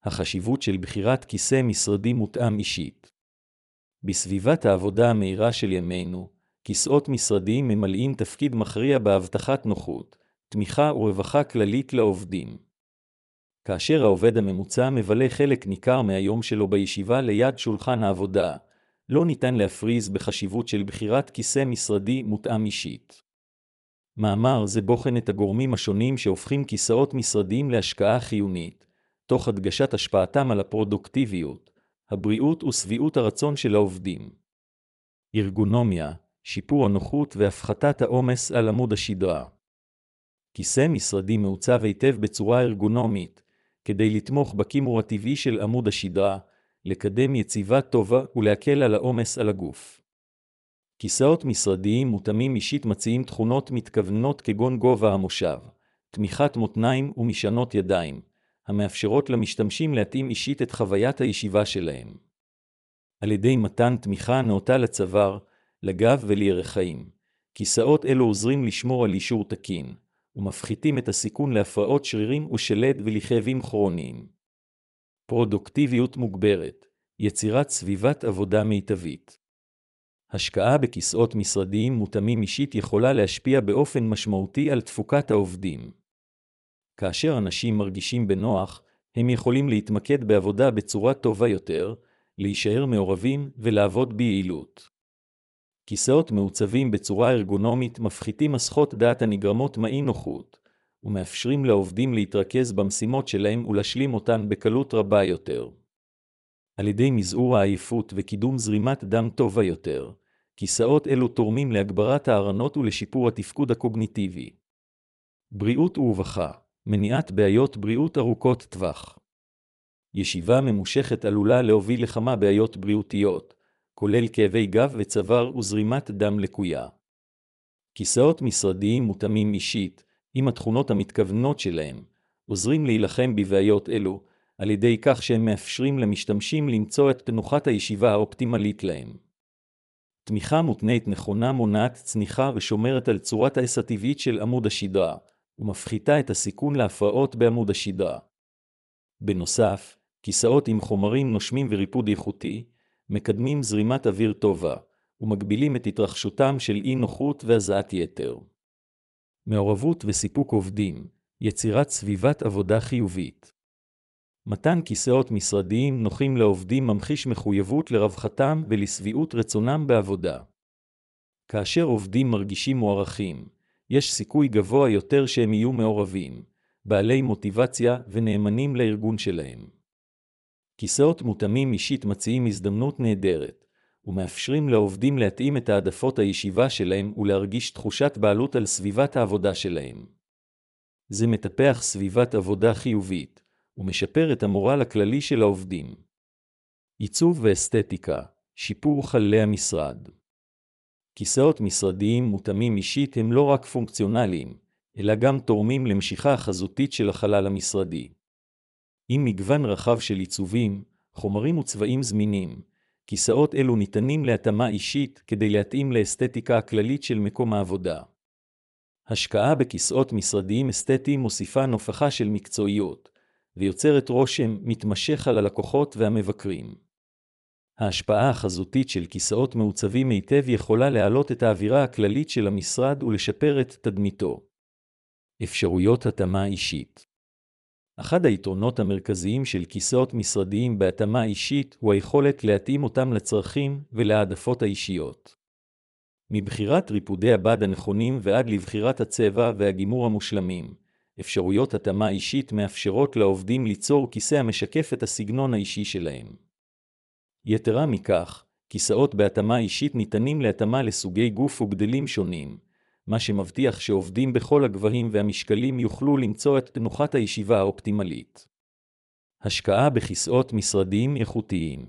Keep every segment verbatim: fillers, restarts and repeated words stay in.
החשיבות של בחירת כיסא משרדי מותאם אישית. בסביבת העבודה המהירה של ימינו, כיסאות משרדיים ממלאים תפקיד מכריע בהבטחת נוחות, תמיכה ורווחה כללית לעובדים. כאשר העובד הממוצע מבלה חלק ניכר מהיום שלו בישיבה ליד שולחן העבודה, לא ניתן להפריז בחשיבות של בחירת כיסא משרדי מותאם אישית. מאמר זה בוחן את הגורמים השונים שהופכים כיסאות משרדיים להשקעה חיונית, תוך הדגשת השפעתם על הפרודוקטיביות, הבריאות ושביעות הרצון של העובדים. ארגונומיה, שיפור הנוחות והפחתת העומס על עמוד השדרה. כיסא משרדי מעוצב היטב בצורה ארגונומית, כדי לתמוך בכימור הטבעי של עמוד השדרה, לקדם יציבה טובה ולהקל על העומס על הגוף. כיסאות משרדיים מותאמים אישית מציעים תכונות מתכוונות כגון גובה המושב, תמיכת מותניים ומשענות ידיים, המאפשרות למשתמשים להתאים אישית את חוויית הישיבה שלהם. על ידי מתן תמיכה נאותה לצוואר, לגב ולירכיים, כיסאות אלו עוזרים לשמור על אישור תקין, ומפחיתים את הסיכון להפרעות שרירים ושלד ולכאבים כרוניים. פרודוקטיביות מוגברת, יצירת סביבת עבודה מיטבית. השקעה בכיסאות משרדיים מותאמים אישית יכולה להשפיע באופן משמעותי על תפוקת העובדים. כאשר אנשים מרגישים בנוח, הם יכולים להתמקד בעבודה בצורה טובה יותר, להישאר מעורבים ולעבוד ביעילות. כיסאות מעוצבים בצורה ארגונומית מפחיתים הסחות דעת הנגרמות מאי נוחות, ומאפשרים לעובדים להתרכז במשימות שלהם ולהשלים אותן בקלות רבה יותר. על ידי מזעור העייפות וקידום זרימת דם טובה יותר, כיסאות אלו תורמים להגברת הערנות ולשיפור התפקוד הקוגניטיבי. בריאות ורווחה, מניעת בעיות בריאות ארוכות טווח. ישיבה ממושכת עלולה להוביל לכמה בעיות בריאותיות, כולל כאבי גב וצוואר וזרימת דם לקויה. כיסאות משרדיים מותאמים אישית, עם התכונות המתכוונות שלהם, עוזרים להילחם בבעיות אלו, על ידי כך שהם מאפשרים למשתמשים למצוא את תנוחת הישיבה האופטימלית להם. תמיכה מותנית נכונה מונעת צניחה ושומרת על צורת העץ הטבעית של עמוד השדרה, ומפחיתה את הסיכון להפרעות בעמוד השדרה. בנוסף, כיסאות עם חומרים נושמים וריפוד איכותי, מקדמים זרימת אוויר טובה, ומגבילים את התרחשותם של אי נוחות והזעת יתר. מעורבות וסיפוק עובדים, יצירת סביבת עבודה חיובית. מתן כיסאות משרדיים נוחים לעובדים ממחיש מחויבות לרווחתם ולשביעות רצונם בעבודה. כאשר עובדים מרגישים מוערכים, יש סיכוי גבוה יותר שהם יהיו מעורבים, בעלי מוטיבציה ונאמנים לארגון שלהם. כיסאות מותאמים אישית מציעים הזדמנות נהדרת, ומאפשרים לעובדים להתאים את העדפות הישיבה שלהם ולהרגיש תחושת בעלות על סביבת העבודה שלהם. זה מטפח סביבת עבודה חיובית, ומשפר את המורל הכללי של העובדים. עיצוב ואסתטיקה, שיפור חללי המשרד. כיסאות משרדיים מותאמים אישית הם לא רק פונקציונליים, אלא גם תורמים למשיכה החזותית של החלל המשרדי. עם מגוון רחב של עיצובים, חומרים וצבעים זמינים, כיסאות אלו ניתנים להתאמה אישית כדי להתאים לאסתטיקה הכללית של מקום העבודה. השקעה בכיסאות משרדיים אסתטיים מוסיפה נופחה של מקצועיות, ויוצרת רושם מתמשך על הלקוחות והמבקרים. ההשפעה החזותית של כיסאות מעוצבים היטב יכולה להעלות את האווירה הכללית של המשרד ולשפר את תדמיתו. אפשרויות התאמה אישית. אחד היתרונות המרכזיים של כיסאות משרדיים בהתאמה אישית הוא היכולת להתאים אותם לצרכים ולהעדפות האישיות. מבחירת ריפודי הבד הנכונים ועד לבחירת הצבע והגימור המושלמים, אפשרויות התאמה אישית מאפשרות לעובדים ליצור כיסא המשקף את הסגנון האישי שלהם. יתרה מכך, כיסאות בהתאמה אישית ניתנים להתאמה לסוגי גוף וגדלים שונים, מה שמבטיח שעובדים בכל הגבהים והמשקלים יוכלו למצוא את תנוחת הישיבה האופטימלית. השקעה בכיסאות משרדיים איכותיים.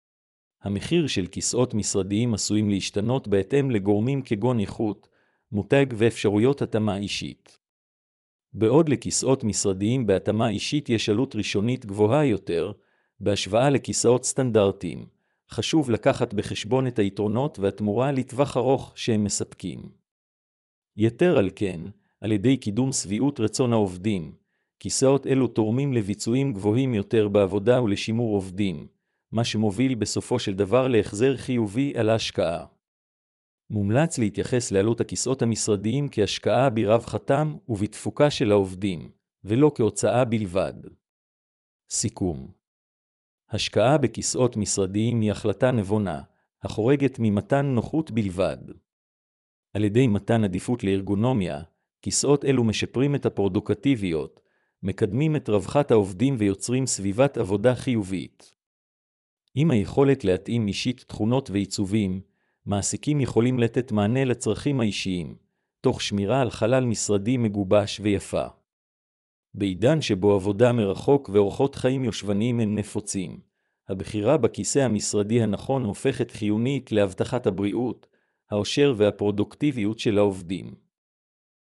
המחיר של כיסאות משרדיים עשויים להשתנות בהתאם לגורמים כגון איכות, מותג ואפשרויות התאמה אישית. בעוד לכיסאות משרדיים בהתאמה אישית יש עלות ראשונית גבוהה יותר, בהשוואה לכיסאות סטנדרטיים, חשוב לקחת בחשבון את היתרונות והתמורה לטווח ארוך שהם מספקים. יתר על כן, על ידי קידום שביעות רצון העובדים, כיסאות אלו תורמים לביצועים גבוהים יותר בעבודה ולשימור עובדים, מה שמוביל בסופו של דבר להחזר חיובי על ההשקעה. מומלץ להתייחס לעלות הכיסאות המשרדיים כהשקעה ברווחתם ובתפוקה של העובדים, ולא כהוצאה בלבד. סיכום. השקעה בכיסאות משרדיים היא החלטה נבונה, החורגת ממתן נוחות בלבד. על ידי מתן עדיפות לארגונומיה, כיסאות אלו משפרים את הפרודוקטיביות, מקדמים את רווחת העובדים ויוצרים סביבת עבודה חיובית. עם היכולת להתאים אישית תכונות ועיצובים, מעסיקים יכולים לתת מענה לצרכים האישיים, תוך שמירה על חלל משרדי מגובש ויפה. בעידן שבו עבודה מרחוק ואורחות חיים יושבניים הם נפוצים, הבחירה בכיסא המשרדי הנכון הופכת חיונית להבטחת הבריאות, העושר והפרודוקטיביות של העובדים.